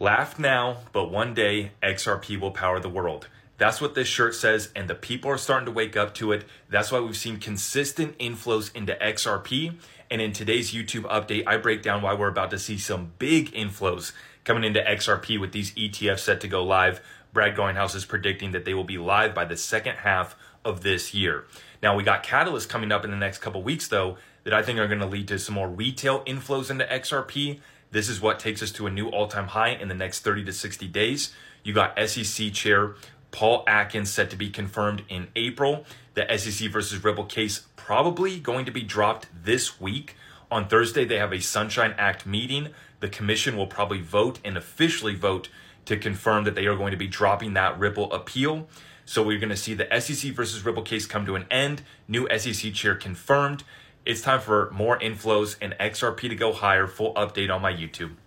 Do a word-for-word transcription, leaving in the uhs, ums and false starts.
Laugh now, but one day X R P will power the world. That's what this shirt says, and the people are starting to wake up to it. That's why we've seen consistent inflows into X R P. And in today's YouTube update, I break down why we're about to see some big inflows coming into X R P with these E T Fs set to go live. Brad Garlinghouse is predicting that they will be live by the second half of this year. Now, we got catalysts coming up in the next couple weeks, though, that I think are going to lead to some more retail inflows into X R P. This is what takes us to a new all-time high in the next thirty to sixty days. You got S E C Chair Paul Atkins set to be confirmed in April. The S E C versus Ripple case probably going to be dropped this week. On Thursday, they have a Sunshine Act meeting. The commission will probably vote and officially vote to confirm that they are going to be dropping that Ripple appeal. So we're going to see the S E C versus Ripple case come to an end. New S E C chair confirmed. It's time for more inflows and X R P to go higher. Full update on my YouTube.